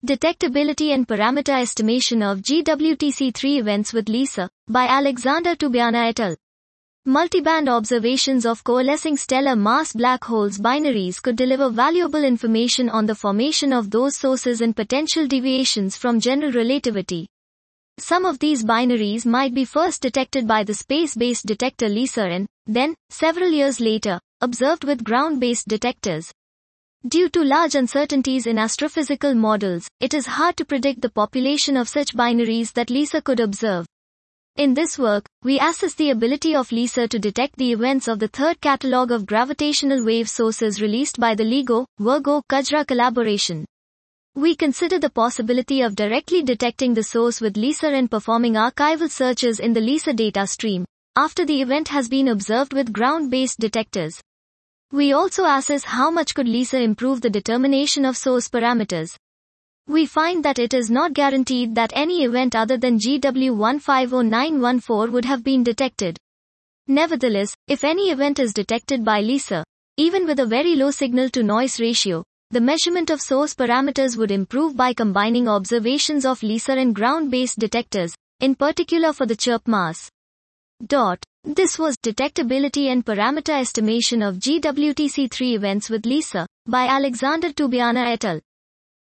Detectability and Parameter Estimation of GWTC3 Events with LISA, by Alexander Tubiana et al. Multiband observations of coalescing stellar mass black holes binaries could deliver valuable information on the formation of those sources and potential deviations from general relativity. Some of these binaries might be first detected by the space-based detector LISA and, then, several years later, observed with ground-based detectors. Due to large uncertainties in astrophysical models, it is hard to predict the population of such binaries that LISA could observe. In this work, we assess the ability of LISA to detect the events of the third catalog of gravitational wave sources released by the LIGO, Virgo, Kajra collaboration. We consider the possibility of directly detecting the source with LISA and performing archival searches in the LISA data stream, after the event has been observed with ground-based detectors. We also assess how much could LISA improve the determination of source parameters. We find that it is not guaranteed that any event other than GW150914 would have been detected. Nevertheless, if any event is detected by LISA, even with a very low signal-to-noise ratio, the measurement of source parameters would improve by combining observations of LISA and ground-based detectors, in particular for the chirp mass. This was Detectability and Parameter Estimation of GWTC3 Events with LISA, by Alexander Tubiana et al.